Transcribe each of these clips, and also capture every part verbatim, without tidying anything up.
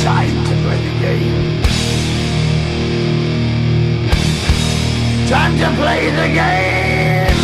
Time to play the game. Time to play the game.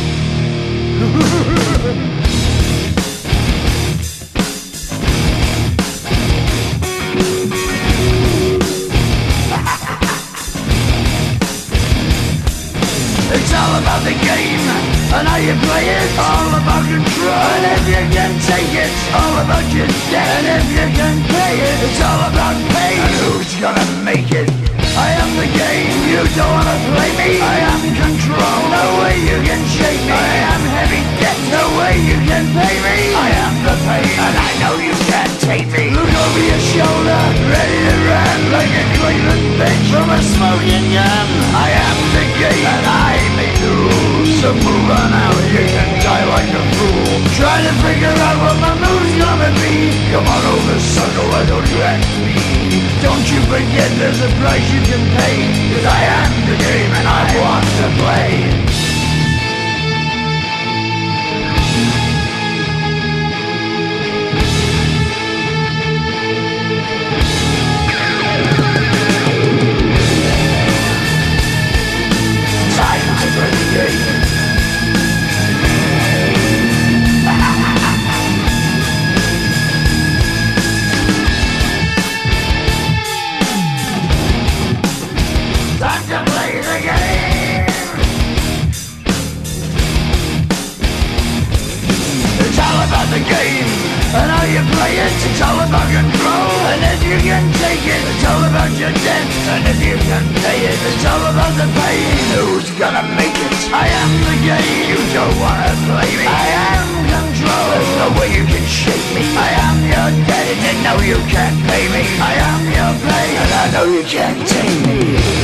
It's all about the game and how you play it. All about control, and if you can take it, all about your debt. And if you can pay it, it's all about pain. And who's gonna make it? I am the game, you don't wanna play me. I am control, no way you can shake me. I am heavy debt, no way you can pay me. I am the pain, and I know you can't take me. Look over your shoulder, ready to run like a Cleveland bitch from a smoking gun. I am the game, and I make the rules. So move on out, you can die like a fool. Trying to figure out what my move's gonna be. Come on over, sucker, why don't you ask me? Don't you forget there's a price you can pay. Cause I am the game and I want to play. Time to play the game. Time to play the game. It's all about the game and how you play it. It's all about control, and if you can take it, it's all about your debt. And if you can pay it, it's all about the pain. Who's gonna make it? I am the game. You don't wanna play me. I am control. There's no way you can shake me. I am your debt, and you know you can't pay me. I am your pain, and I know you can't take me.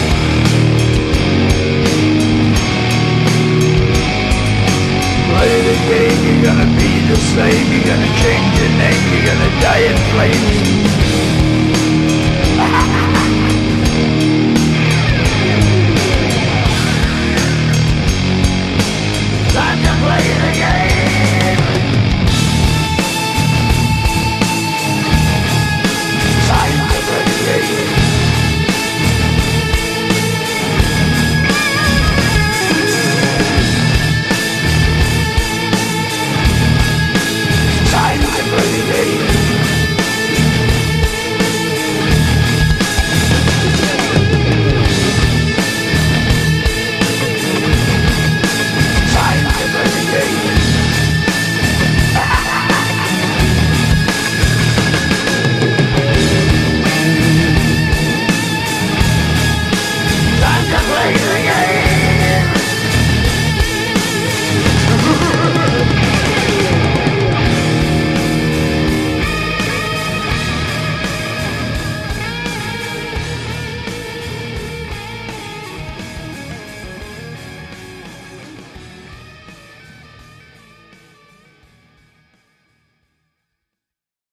Play the game, you're gonna be the same. You're gonna change your name, you're gonna die in flames.